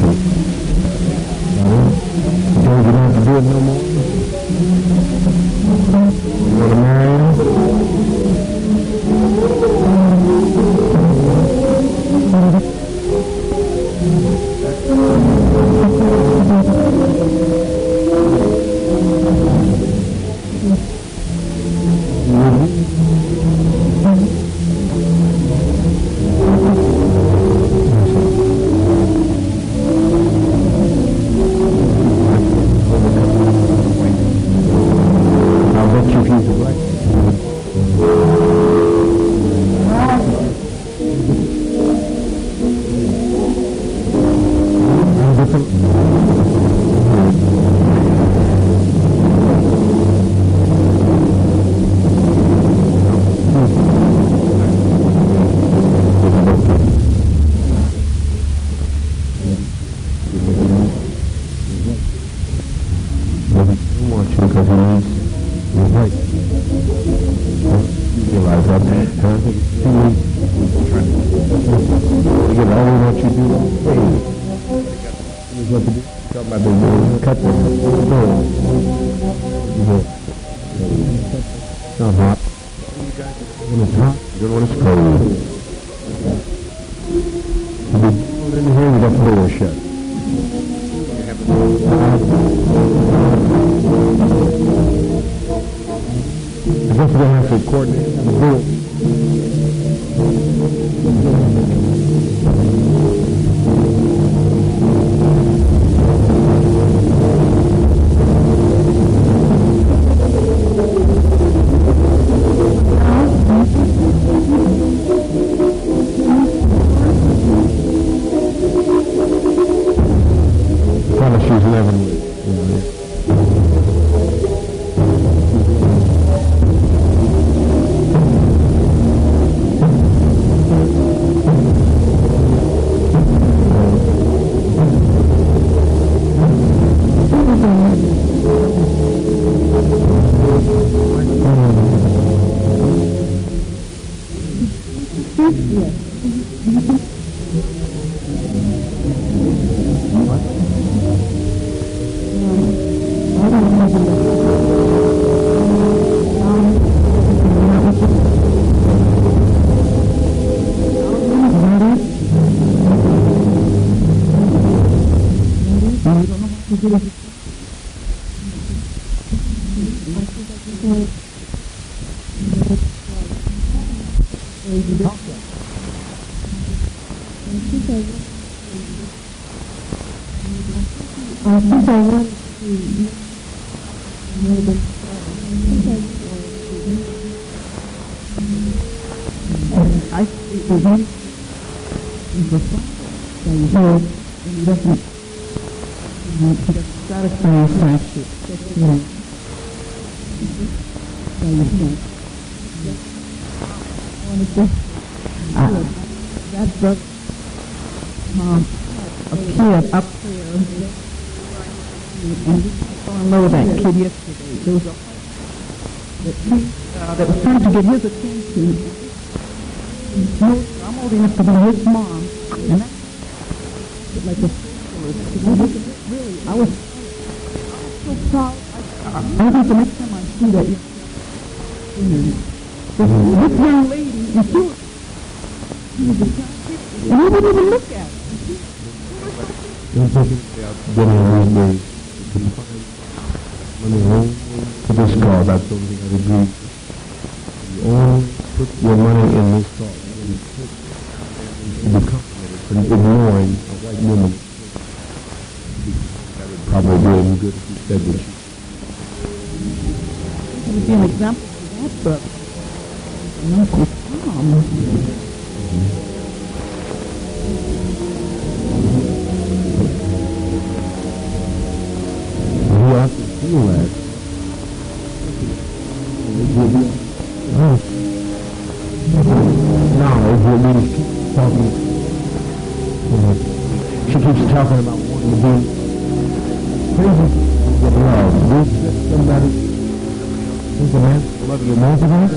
Don't you have to do it no more? You want to marry him? That was trying to get his attention. I'm old enough to be his mom, and that's like a really. I was so proud. I think the next time I see that, this young lady, and she was and I wouldn't even look at her. To this cause, I told you I agree. You only put your money in this cause. You become from ignoring a white woman. That would probably be as good if you said that you. It would be an example of that, but Uncle Tom. Who else would feel that? She keeps talking about wanting to be crazy with love. This is somebody who's a man love you most of all.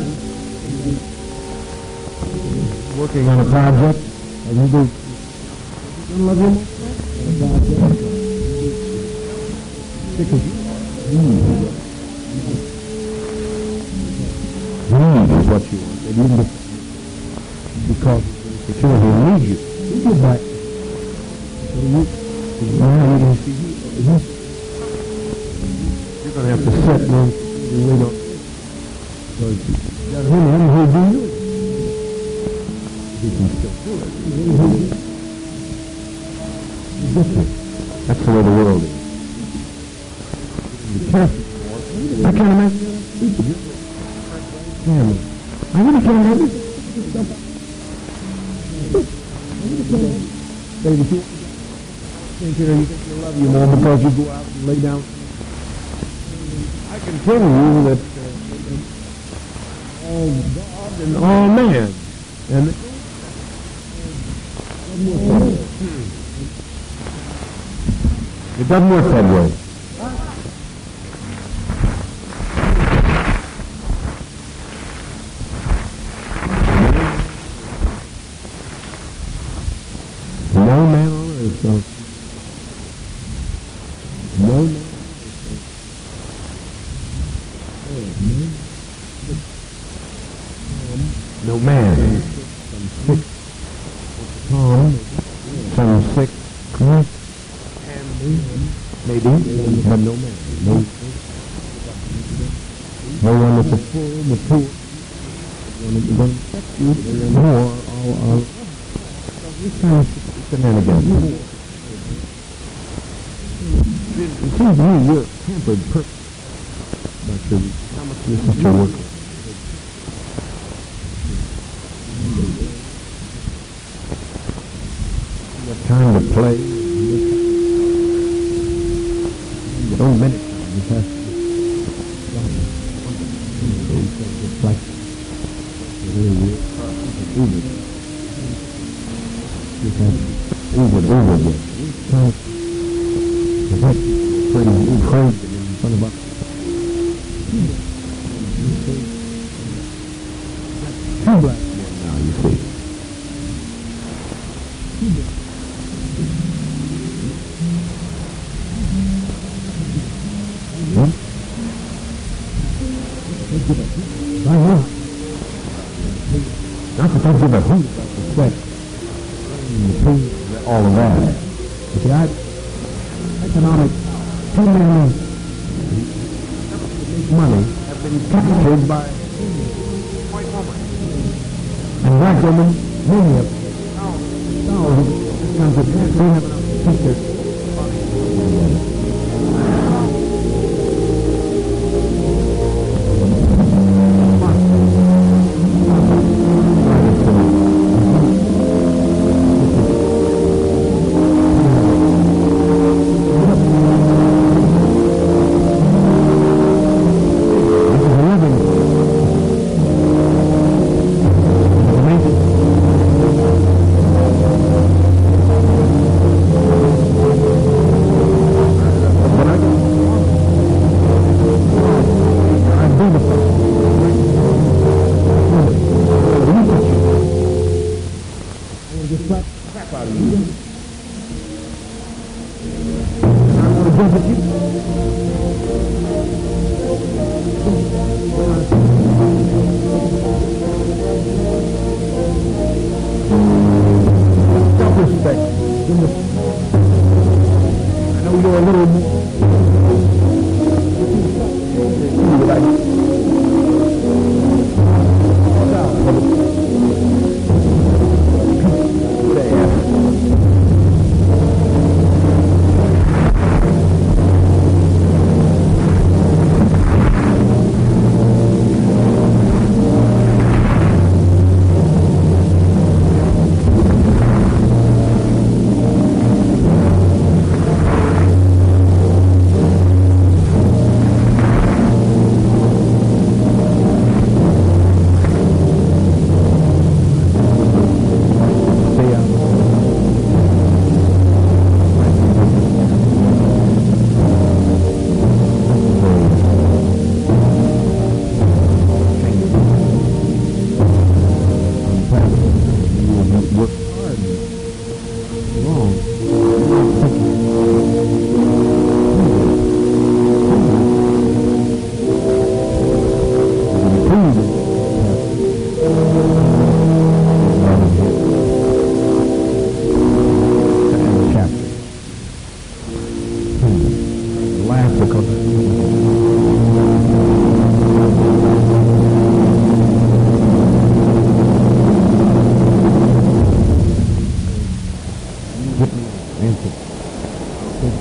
Working on a project, and you do love you most of all. Because need is what you want. And even because the children need you. You get back. Now you can see you're going to have to sit and wait on. Because that him who do you. He can still do it. It's different. That's the way the world is. Be careful. I can't imagine people. Family. I really can't have this stuff. Baby, you think they love you more because you go out and lay down. I can tell you that all God and all man, and it doesn't work that way. No man on earth, so no man. No man. Some sick, maybe, but no man. No one that's a fool, the poor. One that's going to affect you more. This kind of shenanigans. It seems to me you're pampered perfect. But how much this is your work? You have time to play. You don't minute time. You have to just like you have over and over again. Crazy in front of us. Two black men now, you see. I know. Not to talk about who sweat. All of that. You see, economic men make money have been captured by white women. And black women, many of them, thousands of times don't have enough to keep their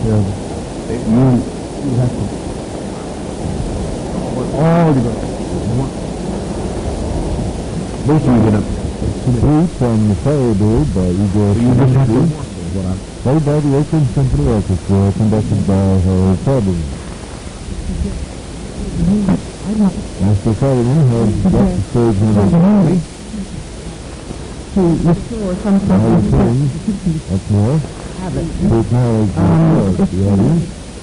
You have to all the most of you get up. From the third dude, but you just have to played by the Oakland Symphony Orchestra, conducted by Harold Fairburn. Master Fairburn had left the stage number to restore some sort of up north, to acknowledge the audience.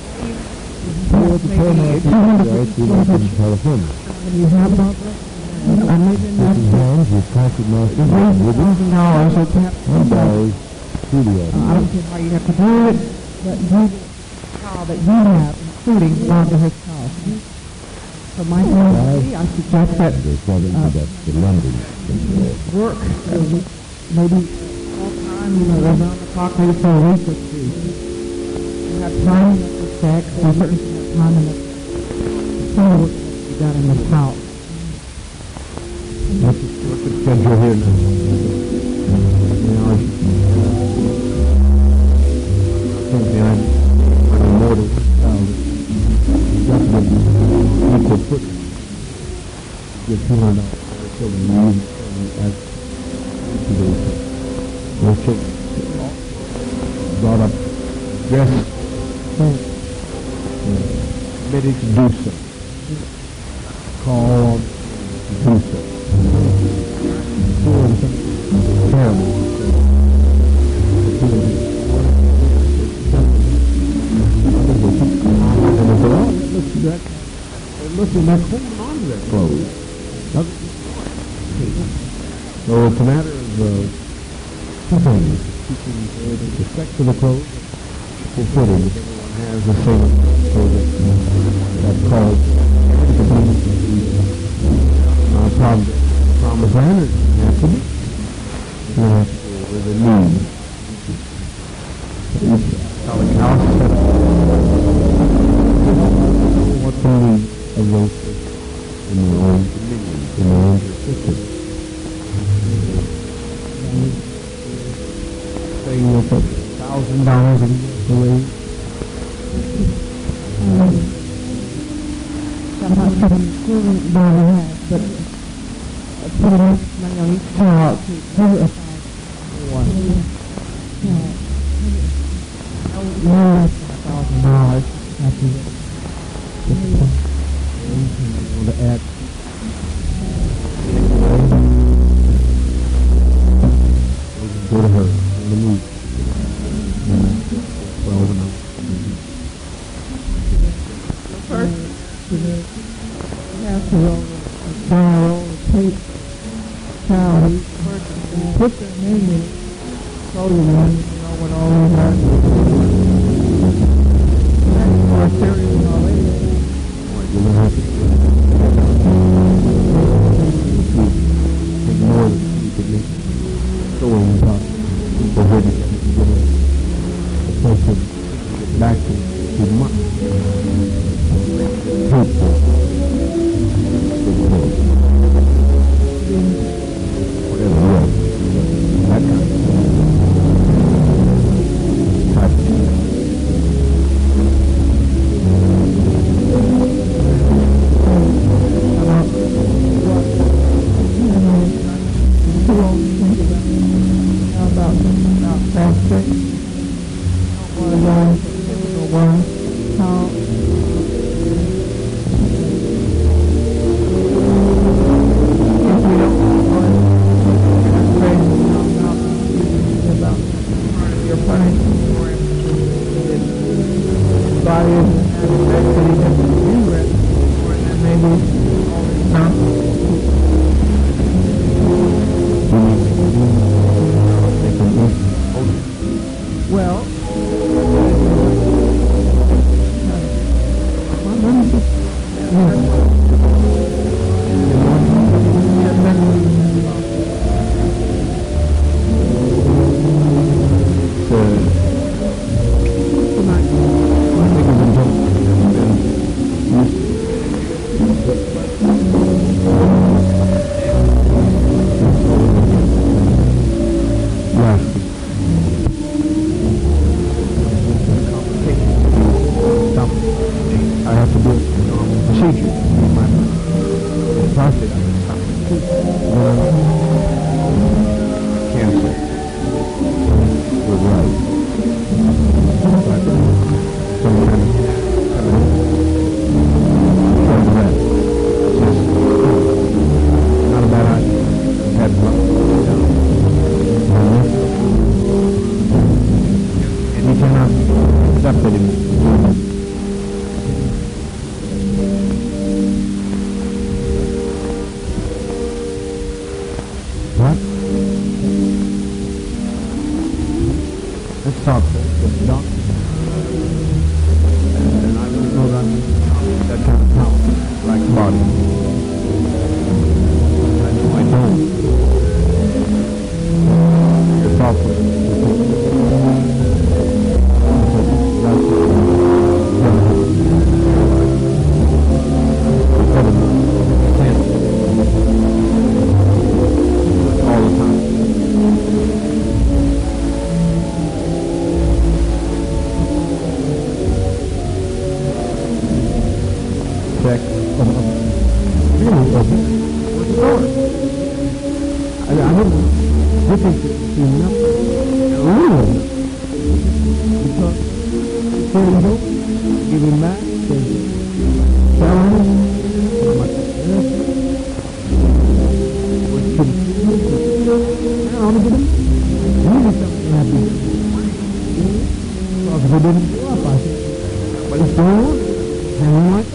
California. You have about that? Taking hands with concert masters, $1,000 or perhaps $1 to the audience. I don't care how you have to do it, but you child that you have, including Rhonda herself. So my family, I suggest that the London work maybe all time, around the clock, maybe for a week or two. You have time enough for sex, and certainly have time enough for some work that you got in this house. What's the schedule here now? I'm more than definitely equal footing. Get $200 for the use as those children brought up dressed ready to do so. Call on to do so. Terrible. Listen, they're holding on to their clothes. So it's a matter of two things. Keeping respect for the clothes, fulfilling. Everyone has the same clothes that cause promise land has to be. You have to go with a need. College house set up. What's the need of those in their own dominion, in their own jurisdiction? Saying with $1,000 a year I'm not sure I'm still buying that, but put enough money on each child to cover a $1,000 after to add go to her on the move. Well, have to roll a barrel of tape child each person and put their name in it. So you know what all we have. That's more serious than all this. You're going to have to take more than you could make showing about the way to get a person back to money. Whatever, yeah. That kind of type of thing. About fasting. Don't want to learn how procedure. The prostate, cancer. You're right. But sometimes not a bad idea. Had and you cannot accept it anymore. What? Let's talk with the doctor. And I don't know that kind of power, like body. I know I don't. You're thoughtful. All the time. Check. Really? What's the door? I don't know. This is enough. Really? Because before you go, give him back. Tell him how much it is. What should he do? I want to get him. Really something happy. Because if he didn't go up, I think. But he's still on. Hanging like that.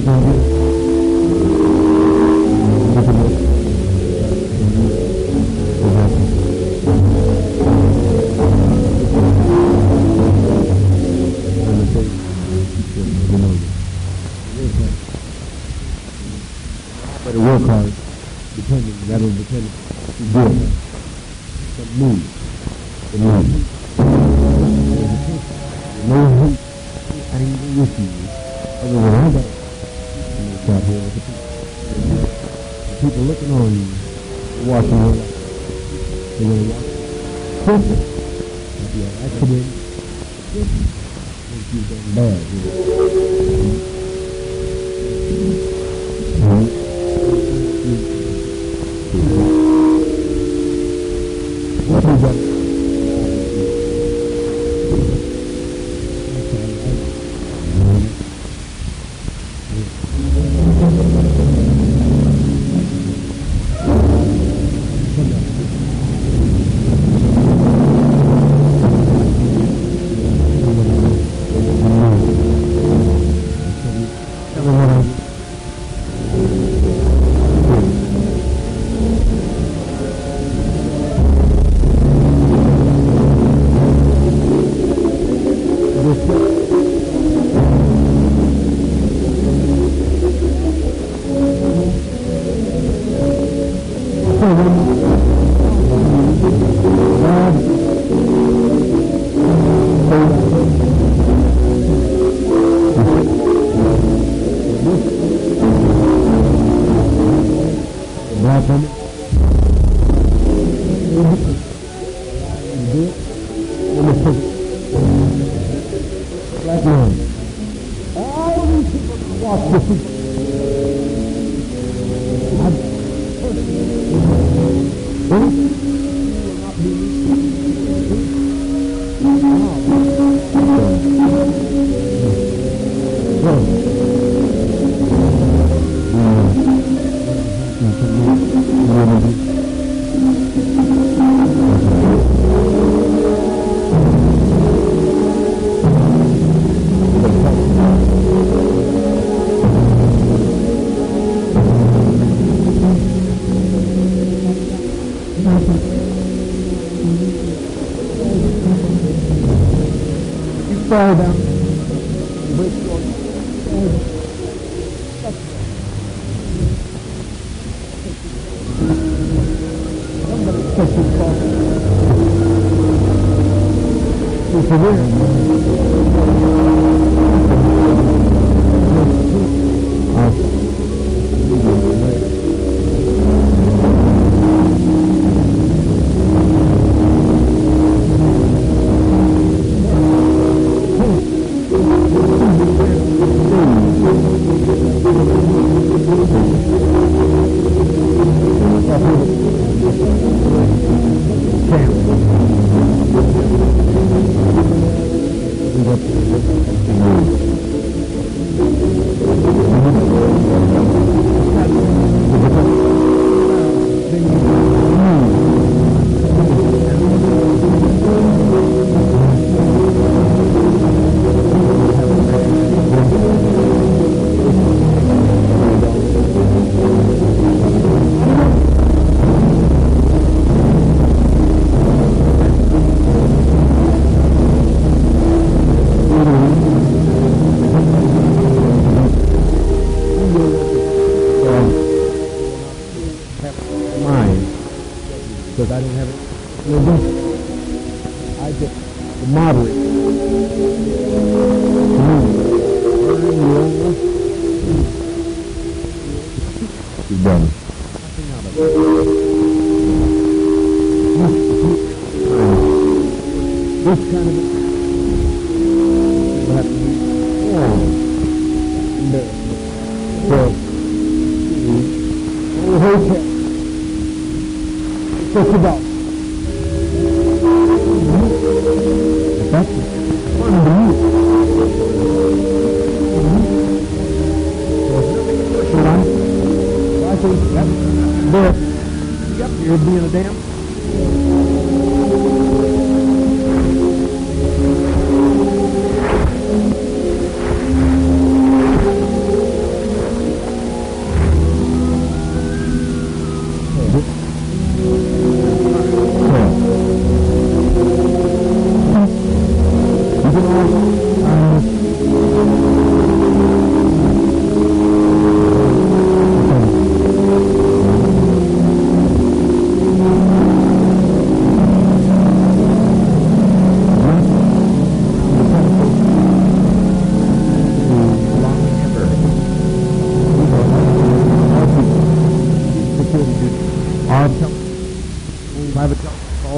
Better work hard. That'll depend. Good. But move. No hate. I ain't gonna with you. Other than I got out here with the people looking on you, watching you. They're gonna watch you. Perfect. If you have accident, if you've done bad, what is that? Fall down. Break your somebody touch your car. It's there. Because I didn't have it. I just moderate. You're done. Nothing out of it. This kind of that the hotel. Just about. That's fun to you. I think that's there. Yep, you're being a damn.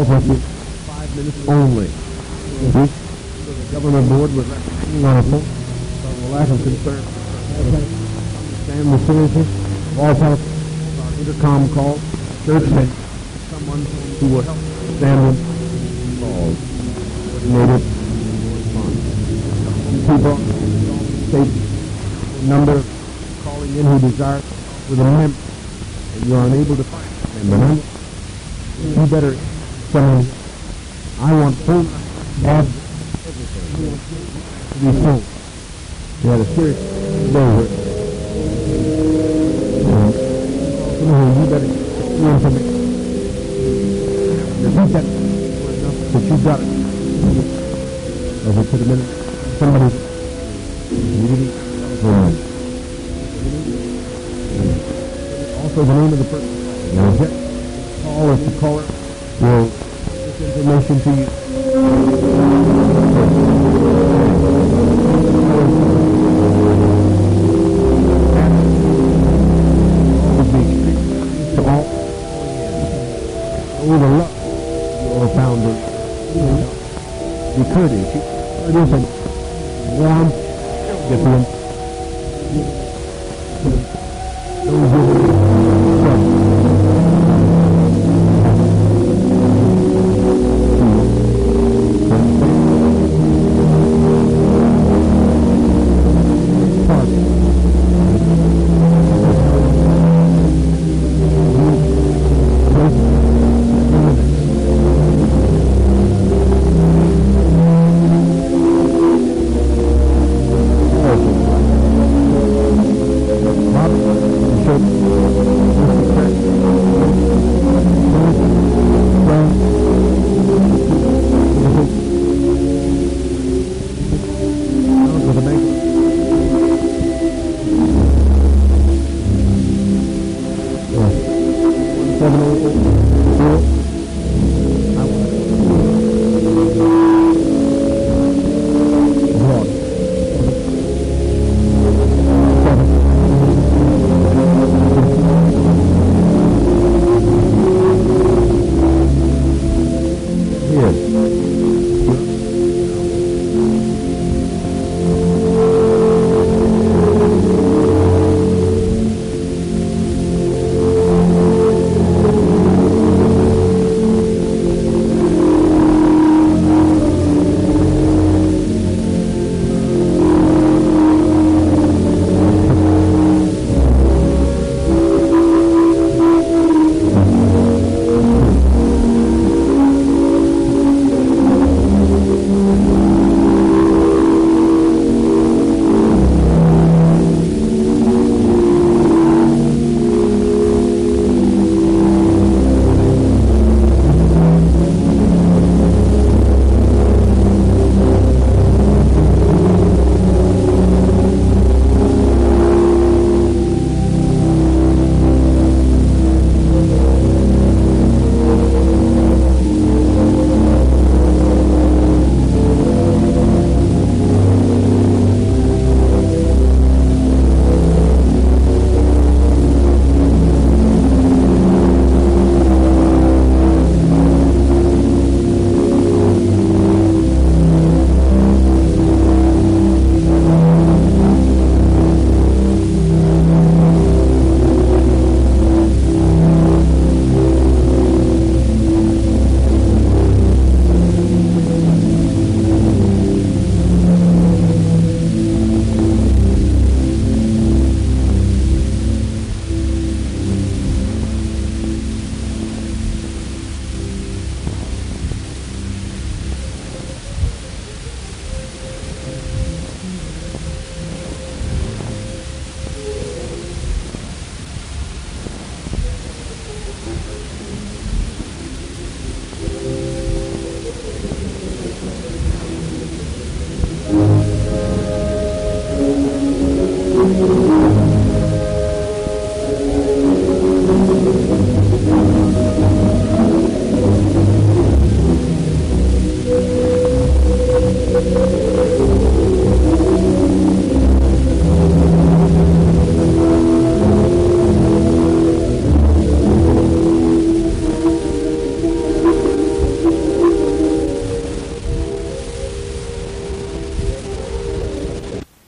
spoke with you 5 minutes only. The government board was hanging on a phone from a lack of concern. Understand the seriousness of all telephones, our intercom calls, church and someone who will help understand when calls, coordinated response. People, state number calling in who desire with a member, and you are unable to find a member. You better someone. I want full ads to be full. We had a serious day where you better do information. Repeat that enough that you got it. As it could have been somebody really wrong. Also the name of the person. Call if the caller will get this information to you. To all the love your founder. Be courteous. Courteous and warm. Get the those